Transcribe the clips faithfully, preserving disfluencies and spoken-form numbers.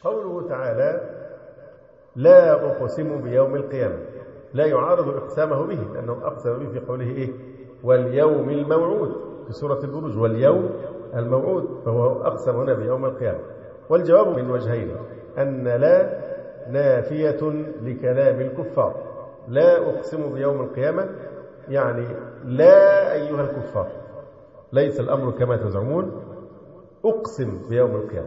قوله تعالى لا أقسم بيوم القيامة، لا يعارض إقسامه به، لأنه أقسم به في قوله إيه؟ واليوم الموعود في سورة البروج، واليوم الموعود، فهو أقسم هنا بيوم القيامة. والجواب من وجهين، أن لا نافية لكلام الكفار، لا أقسم بيوم القيامة يعني لا أيها الكفار، ليس الأمر كما تزعمون، أقسم بيوم القيامة.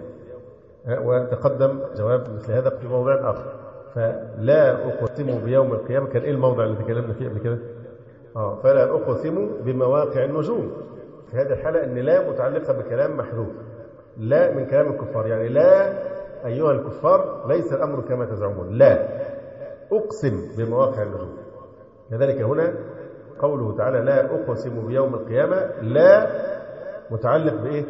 وتقدم جواب مثل هذا في موضع آخر. فلا أقسم بيوم القيامة كان إيه الموضع اللي تكلمنا فيه قبل كده؟ آه فلا أقسم بمواقع النجوم. في هذه الحالة أن لا متعلقة بكلام محذوف، لا من كلام الكفار، يعني لا أيها الكفار ليس الأمر كما تزعمون، لا أقسم بمواقع النجوم. كذلك هنا قوله تعالى لا أقسم بيوم القيامة، لا متعلق بإيه؟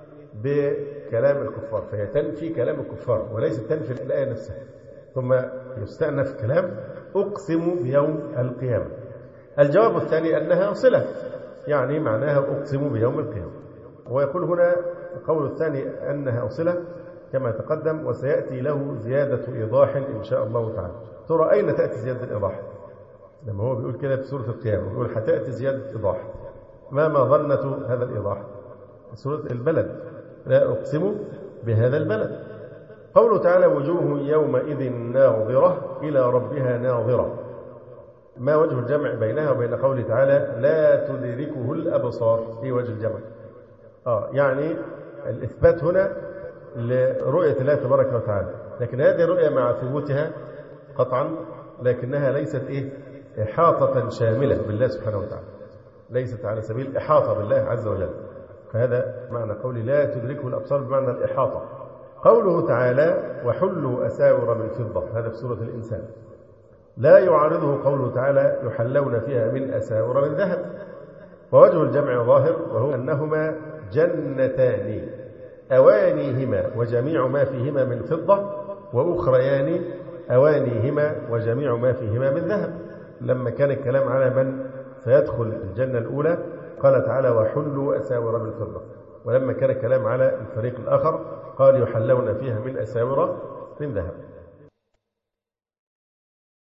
بكلام الكفار، فهي تنفي كلام الكفار وليس تنفي الآية نفسها. ثم يستأنف كلام أقسم بيوم القيامة. الجواب الثاني أنها صلة، يعني معناها أقسم بيوم القيامة. ويقول هنا القول الثاني أنها صلة كما تقدم، وسيأتي له زيادة إيضاح إن شاء الله تعالى. ترى أين تأتي زيادة الإيضاح؟ لما هو بيقول كده في سورة القيامة بيقول حتأتي زيادة إيضاح، ما ما ظنة هذا الإيضاح؟ سورة البلد، لا أقسم بهذا البلد. قوله تعالى وجوه يومئذ ناظرة إلى ربها ناظرة، ما وجه الجمع بينها وبين قوله تعالى لا تدركه الأبصار؟ إيه وجه الجمع؟ آه يعني الإثبات هنا لرؤية الله تبارك وتعالى، لكن هذه الرؤية مع ثبوتها قطعا لكنها ليست إيه؟ إحاطة شاملة بالله سبحانه وتعالى، ليست على سبيل الإحاطة بالله عز وجل. فهذا معنى قول لا تدركه الأبصار بمعنى الإحاطة. قوله تعالى وحلوا أساور من فضة، هذا في سورة الإنسان، لا يعارضه قوله تعالى يحلون فيها من أساور من ذهب. ووجه الجمع ظاهر، وهو أنهما جنتان أوانيهما وجميع ما فيهما من فضة، وأخريان أوانيهما وجميع ما فيهما من ذهب. لما كان الكلام على من سيدخل الجنة الأولى قال تعالى وحلوا أساور من فضة، ولما كان الكلام على الفريق الآخر قال يحلون فيها من أساور من ذهب.